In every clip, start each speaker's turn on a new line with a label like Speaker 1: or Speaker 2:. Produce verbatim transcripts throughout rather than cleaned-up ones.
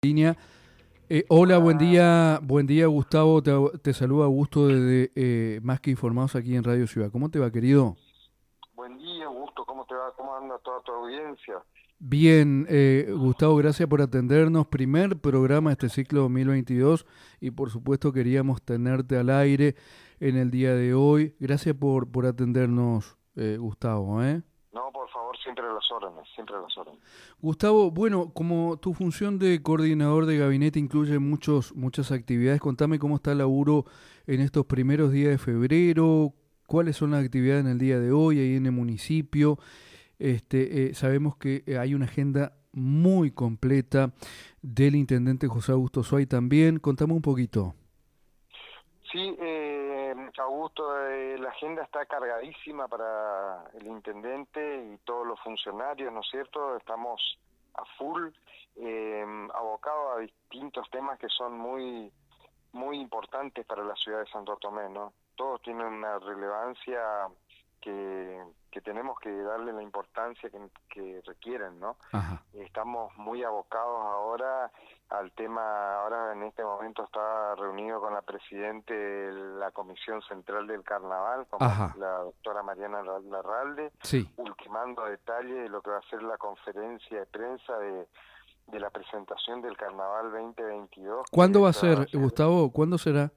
Speaker 1: Línea. Eh, hola, buen día, buen día Gustavo, te, te saluda Augusto desde eh, Más que Informados aquí en Radio Ciudad. ¿Cómo te va, querido?
Speaker 2: Buen día, Augusto, ¿cómo te va? ¿Cómo anda toda tu audiencia?
Speaker 1: Bien, eh, Gustavo, gracias por atendernos. Primer programa de este ciclo dos mil veintidós y por supuesto queríamos tenerte al aire en el día de hoy. Gracias por, por atendernos, eh, Gustavo, ¿eh?
Speaker 2: No, por favor, siempre a las órdenes, siempre a las órdenes.
Speaker 1: Gustavo, bueno, como tu función de coordinador de gabinete incluye muchos, muchas actividades, contame cómo está el laburo en estos primeros días de febrero, cuáles son las actividades en el día de hoy ahí en el municipio. Este, eh, sabemos que eh, hay una agenda muy completa del intendente José Augusto Suay también. Contame un poquito.
Speaker 2: Sí, eh, Augusto, eh, la agenda está cargadísima para el intendente y todos los funcionarios, ¿no es cierto? Estamos a full, eh, abocados a distintos temas que son muy, muy importantes para la ciudad de Santo Tomé, ¿no? Todos tienen una relevancia que, que tenemos que darle la importancia que, que requieren, ¿no?
Speaker 1: Ajá,
Speaker 2: Estamos muy abocados ahora al tema. Ahora en este momento está reunido con la presidente de la Comisión Central del Carnaval, con Ma-
Speaker 1: ajá,
Speaker 2: la doctora Mariana Ra- Larralde,
Speaker 1: sí.
Speaker 2: ultimando detalles de lo que va a ser la conferencia de prensa de, de la presentación del Carnaval veinte veintidós,
Speaker 1: ¿Cuándo
Speaker 2: que
Speaker 1: va a
Speaker 2: se va a
Speaker 1: ser,
Speaker 2: hacer,
Speaker 1: Gustavo? ¿Cuándo será?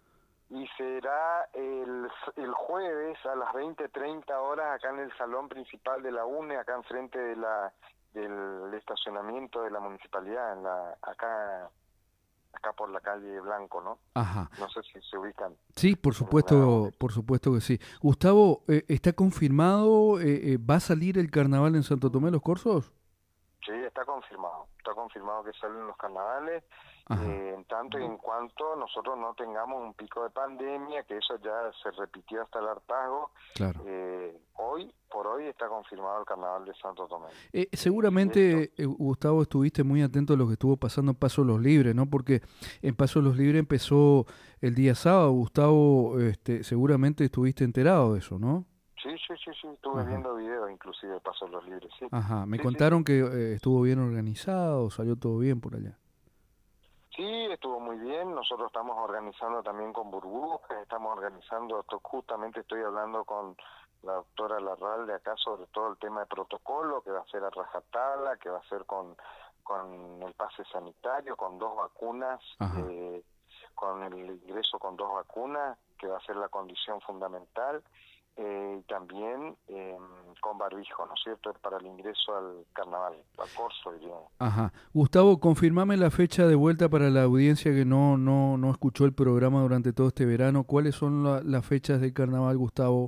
Speaker 2: y será el, el jueves a las veinte treinta horas acá en el salón principal de la UNE, acá enfrente de la del estacionamiento de la municipalidad, en la acá acá por la calle Blanco, ¿no?
Speaker 1: Ajá.
Speaker 2: No sé si se ubican
Speaker 1: Sí, por
Speaker 2: en la
Speaker 1: supuesto,
Speaker 2: UNE.
Speaker 1: por supuesto que sí. Gustavo, eh, ¿está confirmado? Eh, eh, ¿va a salir el carnaval en Santo Tomé de los Corsos?
Speaker 2: Sí, está confirmado, está confirmado que salen los carnavales,
Speaker 1: Ajá,
Speaker 2: eh, en tanto y en cuanto nosotros no tengamos un pico de pandemia, que eso ya se repitió hasta el hartazgo.
Speaker 1: claro.
Speaker 2: eh, hoy, por hoy, está confirmado el carnaval de Santo Tomé.
Speaker 1: Eh,
Speaker 2: Eh, y esto,
Speaker 1: seguramente, eh, Gustavo, estuviste muy atento a lo que estuvo pasando en Paso Los Libres, ¿no? Porque en Paso Los Libres empezó el día sábado. Gustavo, este, seguramente estuviste enterado de eso, ¿no?
Speaker 2: sí, sí, sí, sí, estuve
Speaker 1: Ajá,
Speaker 2: viendo videos inclusive de Pasos los Libres, sí,
Speaker 1: ajá. Me
Speaker 2: sí, sí, sí.
Speaker 1: contaron que eh, estuvo bien organizado, salió todo bien por allá.
Speaker 2: Sí, estuvo muy bien. Nosotros estamos organizando también con burbujas, estamos organizando, esto- justamente estoy hablando con la doctora Larralde acá sobre todo el tema de protocolo, que va a ser a rajatabla, que va a ser con, con el pase sanitario, con dos vacunas,
Speaker 1: Ajá.
Speaker 2: eh, con el ingreso con dos vacunas, que va a ser la condición fundamental, eh, y también eh, con barbijo, ¿no es cierto?, para el ingreso al carnaval, al corso, diríamos.
Speaker 1: Ajá. Gustavo, confirmame la fecha de vuelta para la audiencia que no, no, no escuchó el programa durante todo este verano. ¿Cuáles son la- las fechas del carnaval, Gustavo?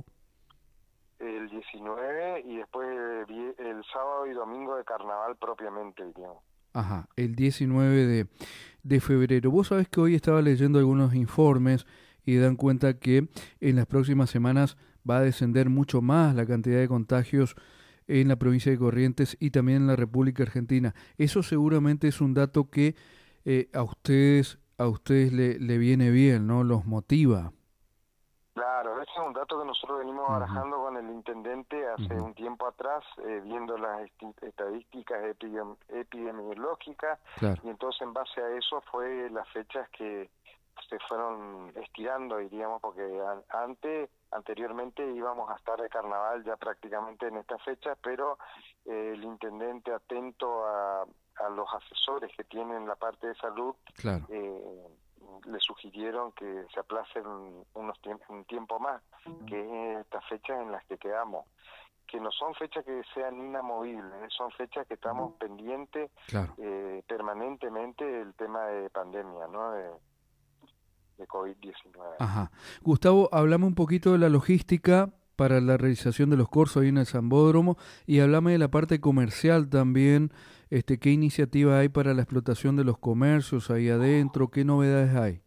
Speaker 2: El diecinueve y después eh, vie- el sábado y domingo de carnaval propiamente, diríamos.
Speaker 1: Ajá, el diecinueve de, de febrero. Vos sabés que hoy estaba leyendo algunos informes y dan cuenta que en las próximas semanas va a descender mucho más la cantidad de contagios en la provincia de Corrientes y también en la República Argentina. Eso seguramente es un dato que eh, a ustedes, a ustedes le, le viene bien, ¿no? Los motiva.
Speaker 2: Claro, ese es un dato que nosotros venimos
Speaker 1: Ujú,
Speaker 2: barajando con el intendente hace
Speaker 1: ujú,
Speaker 2: un tiempo atrás, eh, viendo las esti- estadísticas epidem- epidemiológicas,
Speaker 1: claro.
Speaker 2: y entonces en base a eso fue las fechas que se fueron estirando, diríamos, porque an- antes, anteriormente íbamos a estar de carnaval ya prácticamente en estas fechas, pero eh, el intendente, atento a, a los asesores que tienen la parte de salud,
Speaker 1: Claro.
Speaker 2: eh, le sugirieron que se aplacen unos tiemp un tiempo más, que es estas fechas en las que quedamos, que no son fechas que sean inamovibles, ¿eh? Son fechas que estamos pendientes
Speaker 1: Claro.
Speaker 2: eh, permanentemente del tema de pandemia, ¿no? De, de COVID diecinueve.
Speaker 1: Ajá. Gustavo, hablame un poquito de la logística para la realización de los cursos ahí en el Sambódromo y hablame de la parte comercial también. Este, ¿qué iniciativa hay para la explotación de los comercios ahí adentro? ¿Qué novedades hay?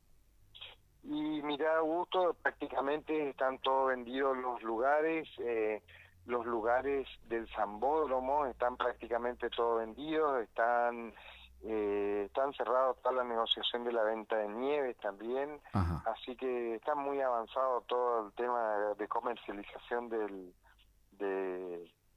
Speaker 2: Y mira, Augusto, prácticamente están todos vendidos los lugares, eh, los lugares del Sambódromo están prácticamente todos vendidos, están eh, están cerrados toda la negociación de la venta de nieves también,
Speaker 1: Ajá.
Speaker 2: así que está muy avanzado todo el tema de comercialización del, de,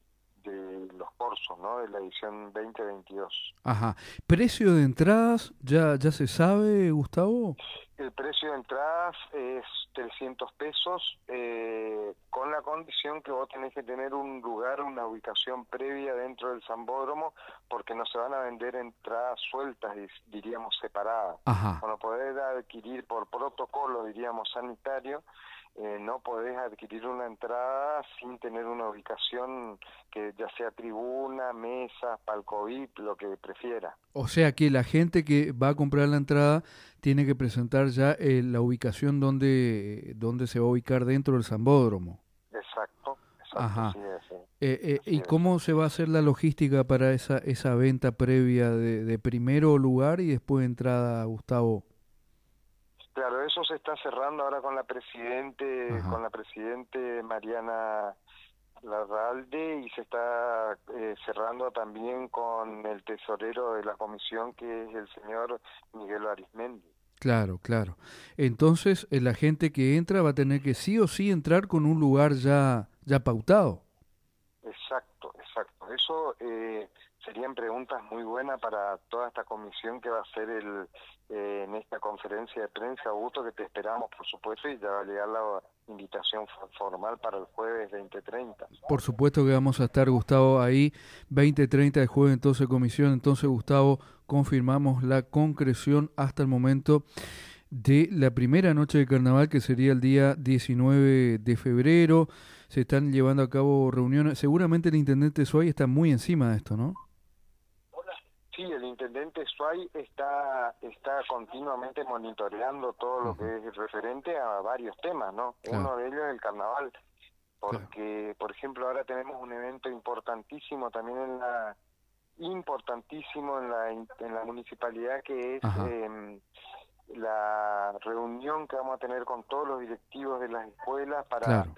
Speaker 2: de los cursos, ¿no? De la edición veinte veintidós.
Speaker 1: Ajá. ¿Precio de entradas ya, ya se sabe, Gustavo?
Speaker 2: El precio de entradas es trescientos pesos, eh, con la condición que vos tenés que tener un lugar, una ubicación previa dentro del Sambódromo, porque no se van a vender entradas sueltas, diríamos separadas.
Speaker 1: Ajá.
Speaker 2: Bueno, poder adquirir por protocolo, diríamos sanitario, eh, no podés adquirir una entrada sin tener una ubicación que ya sea tribuna, mesa, palco V I P, lo que prefiera.
Speaker 1: O sea que la gente que va a comprar la entrada tiene que presentar ya eh, la ubicación donde, donde se va a ubicar dentro del Sambódromo.
Speaker 2: Exacto, exacto,
Speaker 1: Ajá.
Speaker 2: así es. Sí.
Speaker 1: Eh, eh,
Speaker 2: Así
Speaker 1: ¿Y
Speaker 2: es.
Speaker 1: cómo se va a hacer la logística para esa, esa venta previa de, de primero lugar y después entrada, Gustavo?
Speaker 2: Claro, eso se está cerrando ahora con la presidente,
Speaker 1: Ajá.
Speaker 2: con la presidente Mariana Larralde, y se está eh, cerrando también con el tesorero de la comisión, que es el señor Miguel Arismendi.
Speaker 1: Claro, claro. Entonces, eh, la gente que entra va a tener que sí o sí entrar con un lugar ya, ya pautado.
Speaker 2: Exacto, exacto. Eso eh, serían preguntas muy buenas para toda esta comisión que va a hacer el, eh, en esta conferencia de prensa, Augusto, que te esperamos, por supuesto, y ya va a llegar la invitación formal para el jueves veinte treinta.
Speaker 1: Por supuesto que vamos a estar, Gustavo, ahí veinte treinta de jueves, entonces comisión. Entonces, Gustavo, confirmamos la concreción hasta el momento de la primera noche de carnaval, que sería el día diecinueve de febrero. Se están llevando a cabo reuniones. Seguramente el intendente Suárez está muy encima de esto, ¿no?
Speaker 2: Sí, el intendente Suárez está está continuamente monitoreando todo lo
Speaker 1: Uh-huh.
Speaker 2: que es referente a varios temas, ¿no?
Speaker 1: Claro.
Speaker 2: Uno de ellos es el carnaval, porque,
Speaker 1: Claro.
Speaker 2: por ejemplo, ahora tenemos un evento importantísimo también en la importantísimo en la en la municipalidad, que es eh, la reunión que vamos a tener con todos los directivos de las escuelas para
Speaker 1: Claro.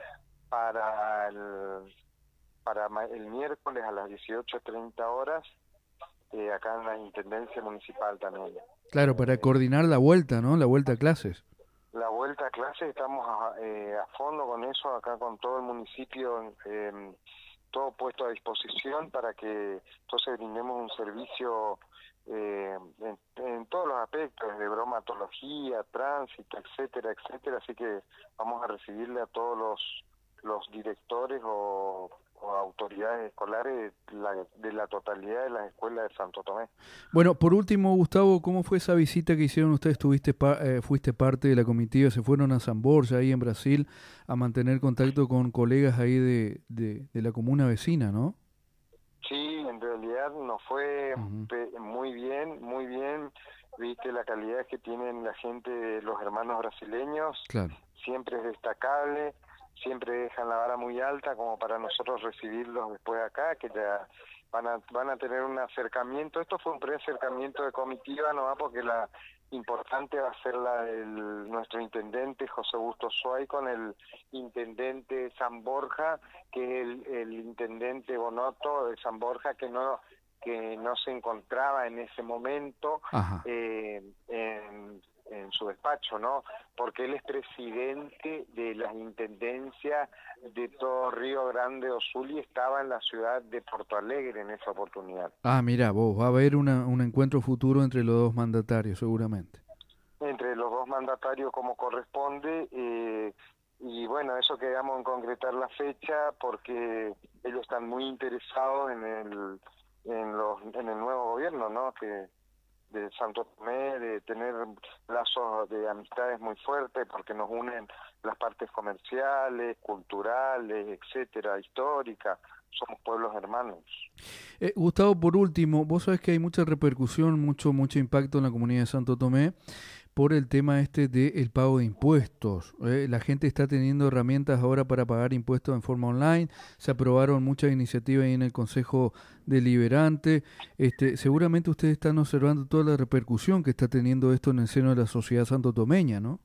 Speaker 2: para el para el miércoles a las dieciocho treinta horas, eh, acá en la Intendencia Municipal también.
Speaker 1: Claro, para coordinar la vuelta, ¿no? La vuelta a clases.
Speaker 2: La vuelta a clases, estamos a, eh, a fondo con eso, acá con todo el municipio, eh, todo puesto a disposición para que entonces brindemos un servicio eh, en, en todos los aspectos, de bromatología, tránsito, etcétera, etcétera. Así que vamos a recibirle a todos los, los directores o, o autoridades escolares de la, de la totalidad de las escuelas de Santo Tomé.
Speaker 1: Bueno, por último, Gustavo, ¿cómo fue esa visita que hicieron ustedes? Tuviste pa eh, fuiste parte de la comitiva, se fueron a San Borja, ahí en Brasil, a mantener contacto con colegas ahí de, de, de la comuna vecina, ¿no?
Speaker 2: Sí, en realidad nos fue
Speaker 1: Uh-huh.
Speaker 2: muy bien, muy bien. Viste la calidad que tienen la gente, los hermanos brasileños,
Speaker 1: Claro.
Speaker 2: siempre es destacable, siempre dejan la vara muy alta como para nosotros recibirlos después acá, que ya van a van a tener un acercamiento. Esto fue un pre-acercamiento de comitiva, no va, porque la importante va a ser la del nuestro intendente José Augusto Suárez con el intendente San Borja, que es el, el intendente Bonotto de San Borja, que no que no se encontraba en ese momento eh, en, en su despacho, ¿no? Porque él es presidente de la intendencia de todo Río Grande do Sul y estaba en la ciudad de Porto Alegre en esa oportunidad.
Speaker 1: Ah, mira, vos, va a haber una, un encuentro futuro entre los dos mandatarios, seguramente.
Speaker 2: Entre los dos mandatarios como corresponde, eh, y bueno, eso quedamos en concretar la fecha porque ellos están muy interesados en el en los en el nuevo gobierno, ¿no? Que de Santo Tomé, de tener lazos de amistades muy fuertes, porque nos unen las partes comerciales, culturales, etcétera, históricas. Somos pueblos hermanos.
Speaker 1: Eh, Gustavo, por último, vos sabés que hay mucha repercusión, mucho mucho impacto en la comunidad de Santo Tomé por el tema este del pago de impuestos. Eh, la gente está teniendo herramientas ahora para pagar impuestos en forma online. Se aprobaron muchas iniciativas ahí en el Consejo Deliberante. Este, seguramente ustedes están observando toda la repercusión que está teniendo esto en el seno de la sociedad santotomeña, ¿no?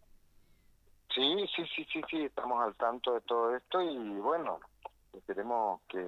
Speaker 2: Sí, sí, sí, sí, sí, estamos al tanto de todo esto y bueno, esperemos que,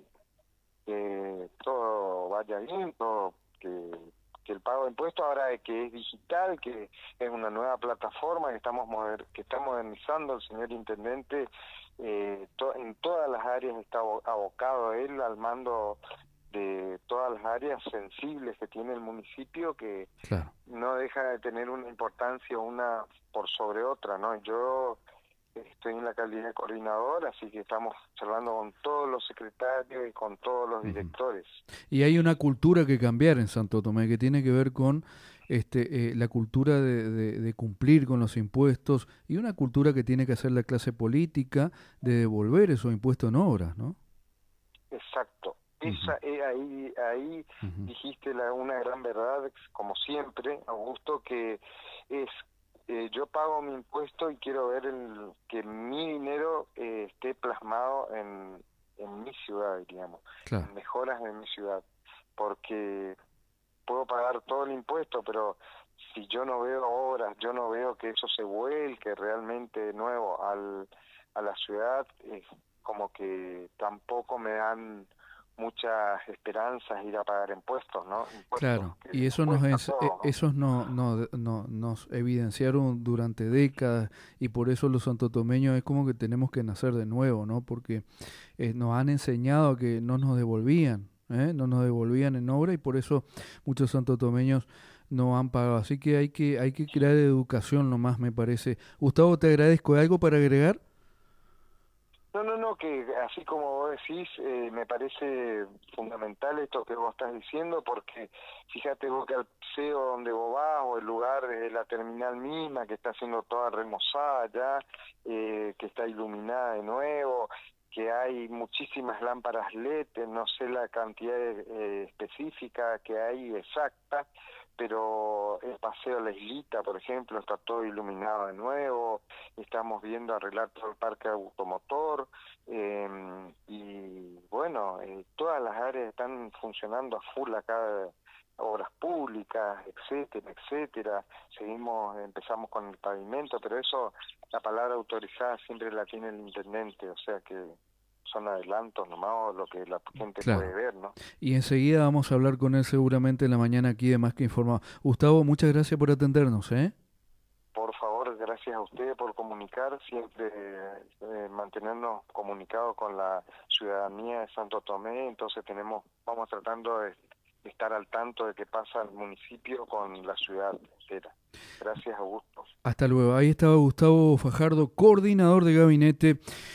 Speaker 2: que todo vaya bien, todo, que que el pago de impuestos ahora que es digital, que es una nueva plataforma que estamos moder que está modernizando el señor intendente, eh, to- en todas las áreas está abo- abocado él al mando de todas las áreas sensibles que tiene el municipio, que
Speaker 1: Claro.
Speaker 2: no deja de tener una importancia una por sobre otra, ¿no? Yo estoy en la calidad de coordinador, así que estamos charlando con todos los secretarios y con todos los
Speaker 1: Ujú.
Speaker 2: directores.
Speaker 1: Y hay una cultura que cambiar en Santo Tomé que tiene que ver con este, eh, la cultura de, de- de cumplir con los impuestos y una cultura que tiene que hacer la clase política de devolver esos impuestos en obras, ¿no?
Speaker 2: Exacto.
Speaker 1: Ujú,
Speaker 2: Esa, eh, ahí, ahí
Speaker 1: ujú.
Speaker 2: dijiste la, una gran verdad, como siempre, Augusto, que es, eh, yo pago mi impuesto y quiero ver el, que mi dinero eh, esté plasmado en, en mi ciudad, digamos,
Speaker 1: Claro,
Speaker 2: en mejoras en mi ciudad, porque puedo pagar todo el impuesto, pero si yo no veo obras, yo no veo que eso se vuelque realmente de nuevo al, a la ciudad, es como que tampoco me dan muchas esperanzas ir a pagar impuestos, ¿no? Impuestos
Speaker 1: claro.
Speaker 2: que
Speaker 1: Y
Speaker 2: nos
Speaker 1: eso nos,
Speaker 2: cuesta
Speaker 1: es, eh,
Speaker 2: todo, ¿no?
Speaker 1: esos no, no, no- nos evidenciaron durante décadas y por eso los santotomeños es como que tenemos que nacer de nuevo, ¿no? Porque eh, nos han enseñado que no nos devolvían, ¿eh? No nos devolvían en obra y por eso muchos santotomeños no han pagado. Así que hay que hay que crear educación nomás, me parece. Gustavo, te agradezco. ¿Hay algo para agregar?
Speaker 2: No, no, no, que así como vos decís, eh, me parece fundamental esto que vos estás diciendo, porque fíjate vos que al paseo donde vos vas, o el lugar de la terminal misma, que está siendo toda remozada ya, eh, que está iluminada de nuevo, que hay muchísimas lámparas L E D, no sé la cantidad eh, específica que hay exacta, pero el paseo La Islita, por ejemplo, está todo iluminado de nuevo, estamos viendo arreglar todo el parque automotor, eh, y bueno, eh, todas las áreas están funcionando a full acá, obras públicas, etcétera, etcétera. Seguimos, empezamos con el pavimento, pero eso, la palabra autorizada siempre la tiene el intendente, o sea que son adelantos nomás o lo que la gente puede
Speaker 1: Claro.
Speaker 2: ver, ¿no?
Speaker 1: Y enseguida vamos a hablar con él seguramente en la mañana aquí de Más que Informado. Gustavo, muchas gracias por atendernos, ¿eh?
Speaker 2: Por favor, gracias a ustedes por comunicar, siempre eh, mantenernos comunicados con la ciudadanía de Santo Tomé, entonces tenemos, vamos tratando de estar al tanto de qué pasa el municipio con la ciudad entera. Gracias, Augusto.
Speaker 1: Hasta luego. Ahí estaba Gustavo Fajardo, coordinador de gabinete